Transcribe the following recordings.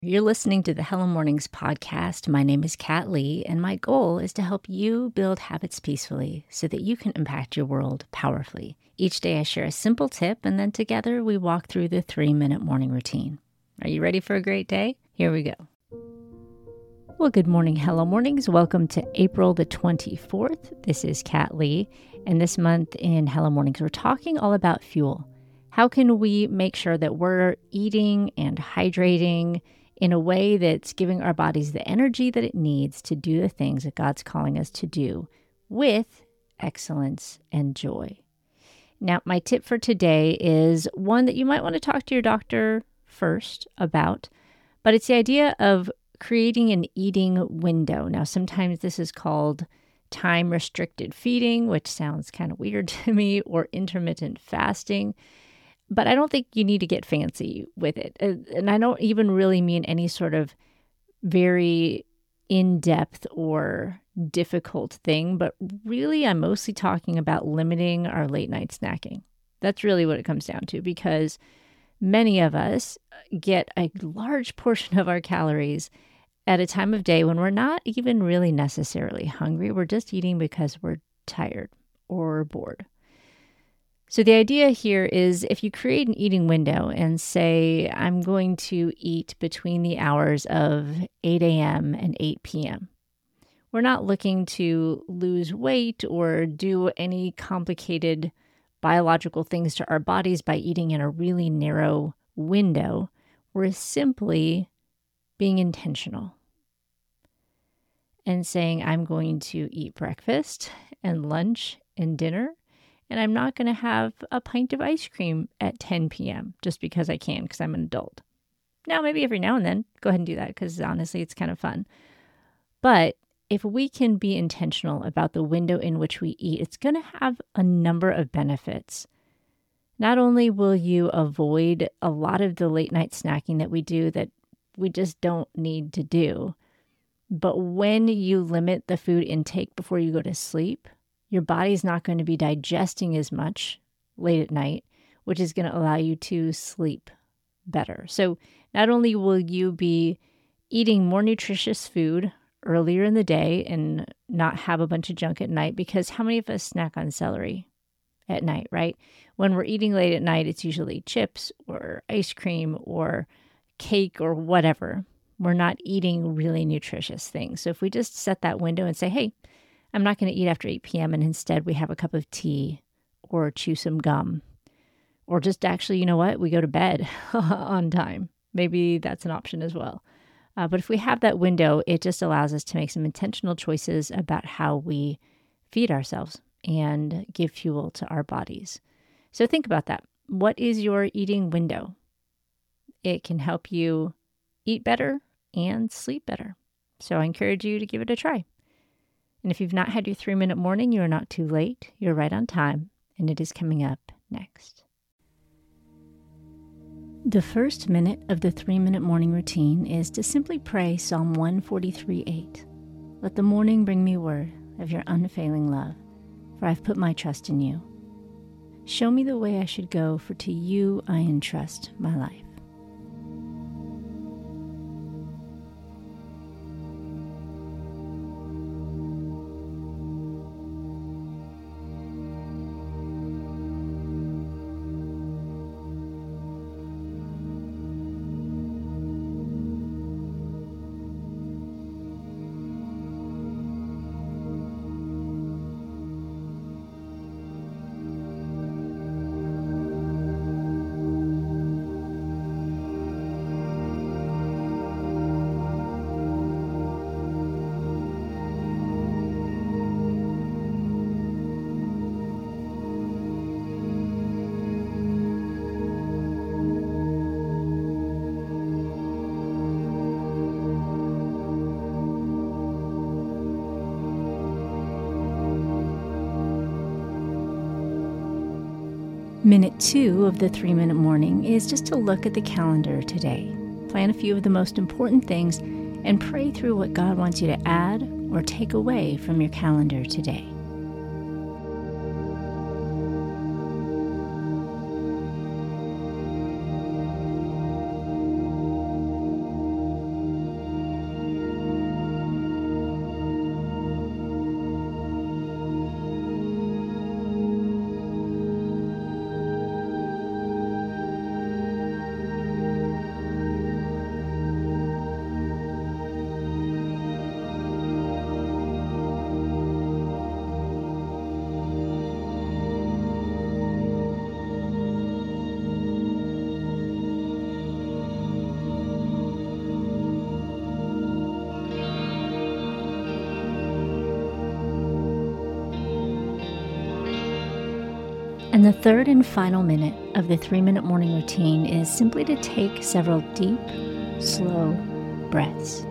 You're listening to the Hello Mornings podcast. My name is Kat Lee, and my goal is to help you build habits peacefully so that you can impact your world powerfully. Each day I share a simple tip, and then together we walk through the 3-minute morning routine. Are you ready for a great day? Here we go. Well, good morning, Hello Mornings. Welcome to April the 24th. This is Kat Lee, and this month in Hello Mornings, we're talking all about fuel. How can we make sure that we're eating and hydrating in a way that's giving our bodies the energy that it needs to do the things that God's calling us to do with excellence and joy? Now, my tip for today is one that you might want to talk to your doctor first about, but it's the idea of creating an eating window. Now, sometimes this is called time-restricted feeding, which sounds kind of weird to me, or intermittent fasting. But I don't think you need to get fancy with it. And I don't even really mean any sort of very in-depth or difficult thing, but really I'm mostly talking about limiting our late night snacking. That's really what it comes down to, because many of us get a large portion of our calories at a time of day when we're not even really necessarily hungry. We're just eating because we're tired or bored. So the idea here is if you create an eating window and say, I'm going to eat between the hours of 8 a.m. and 8 p.m. We're not looking to lose weight or do any complicated biological things to our bodies by eating in a really narrow window. We're simply being intentional and saying, I'm going to eat breakfast and lunch and dinner. And I'm not going to have a pint of ice cream at 10 p.m. just because I can, because I'm an adult. Now, maybe every now and then, go ahead and do that, because honestly, it's kind of fun. But if we can be intentional about the window in which we eat, it's going to have a number of benefits. Not only will you avoid a lot of the late night snacking that we do that we just don't need to do, but when you limit the food intake before you go to sleep, your body's not going to be digesting as much late at night, which is going to allow you to sleep better. So not only will you be eating more nutritious food earlier in the day and not have a bunch of junk at night, because how many of us snack on celery at night, right? When we're eating late at night, it's usually chips or ice cream or cake or whatever. We're not eating really nutritious things. So if we just set that window and say, hey, I'm not going to eat after 8 p.m. and instead we have a cup of tea or chew some gum, or just actually, you know what, we go to bed on time. Maybe that's an option as well. But if we have that window, it just allows us to make some intentional choices about how we feed ourselves and give fuel to our bodies. So think about that. What is your eating window? It can help you eat better and sleep better. So I encourage you to give it a try. And if you've not had your 3-minute morning, you are not too late. You're right on time, and it is coming up next. The first minute of the 3-minute morning routine is to simply pray Psalm 143:8. Let the morning bring me word of your unfailing love, for I've put my trust in you. Show me the way I should go, for to you I entrust my life. Minute 2 of the 3-minute morning is just to look at the calendar today. Plan a few of the most important things and pray through what God wants you to add or take away from your calendar today. And the third and final minute of the 3-minute morning routine is simply to take several deep, slow breaths.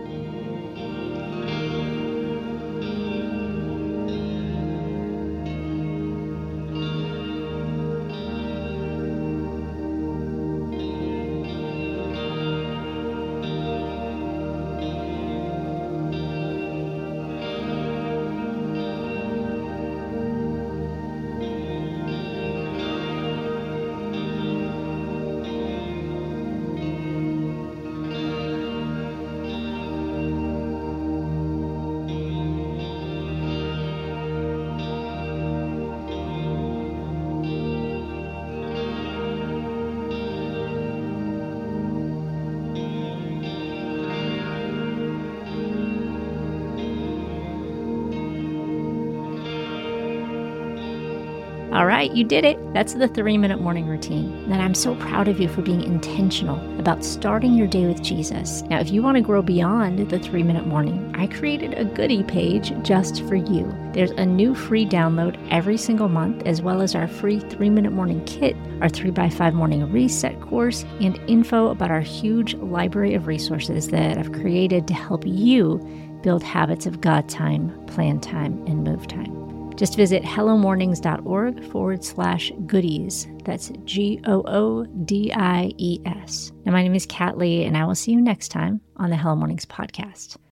All right, you did it. That's the 3-minute morning routine. And I'm so proud of you for being intentional about starting your day with Jesus. Now, if you want to grow beyond the 3-minute morning, I created a goodie page just for you. There's a new free download every single month, as well as our free 3-minute morning kit, our 3x5 morning reset course, and info about our huge library of resources that I've created to help you build habits of God time, plan time, and move time. Just visit hellomornings.org/goodies. That's GOODIES. Now, my name is Kat Lee, and I will see you next time on the Hello Mornings podcast.